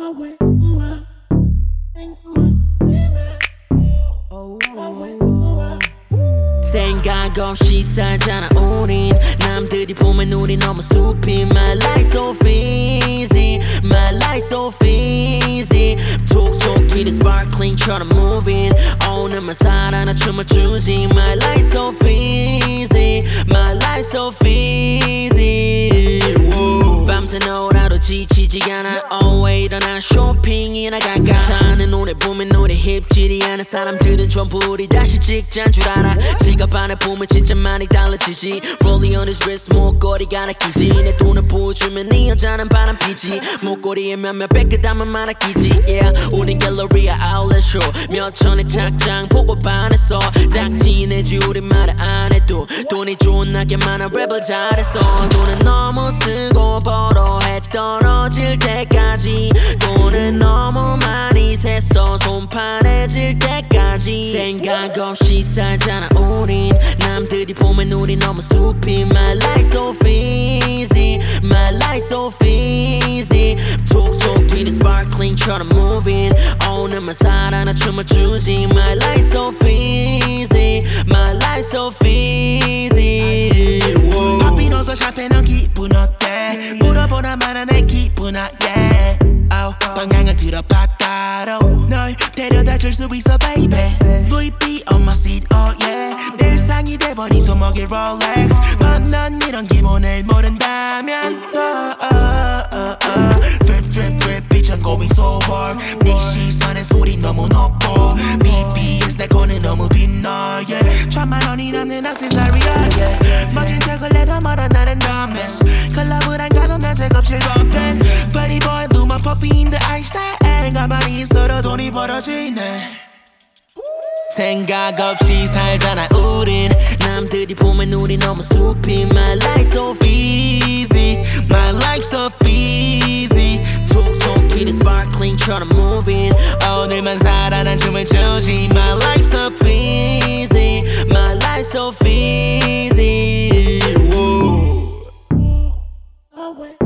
생각 없이 살잖아 우린 남들이 보면 우린 너무 stupid My life so easy My life so easy 톡톡 튀는 sparkling처럼 moving 오늘만 살아 나 춤을 추지 My life so easy My life so easy 밤새 놀아도 지치지 않아 always 일어나 쇼핑이나 갈까 차는 노래 보면 노래 힙질이 않은 사람들은 전부 우리 다시 직장 줄 알아 지갑 안에 보면 진짜 많이 달라지지 Rolling on his wrist 목걸이가 느끼지 내 돈을 보여주면 네 여자는 바람피지 목걸이에 몇몇 백 담은 많아 끼지 Yeah 우린 갤러리아 아울렛 쇼 몇 천의 착장 보고 반했어 딱 티내지 우리 말을 안 해도 돈이 좋은 나게 많아 랩을 잘했어 돈은 너무 쓰고 벌어 해 떨어질 때까지 돈은 너무 많이 샜어 손파래질 때까지 생각 없이 살잖아 우린 남들이 보면 우린 너무 stupid My life so easy My life so easy 톡톡 튀는 sparkling처럼 moving 오늘만 살아 나 춤을 추지 My life so easy My life so easy 커피 넣고 샴페인 기분 어때 물어보나 마나 내 기분 yeah 방향을 들어봤다로 널 데려다 줄 수 있어 baby Louis V on my seat oh yeah 내 일상이 돼버린 손목에 롤렉스 넌 이런 기분을 모른다면 Drip drip drip bitch I'm going so hard 네 시선의 소리 너무 높고 BBS 내 코는 너무 빛나 yeah 천만 원이 남는 액세서리야 yeah 멋진 척을 해도 멀어 나는 dumbass 클럽을 안 가도 난 색없이 럼pen Buddy boy 루마 퍼피인 the Einstein 가만히 있어도 돈이 벌어지네 생각 없이 살잖아 우린 남들이 보면 우린 너무 stupid My life so easy My life so easy 톡톡 튀는 sparkling처럼 moving 오늘만 살아 난 춤을 추지 My life so easy My life so easy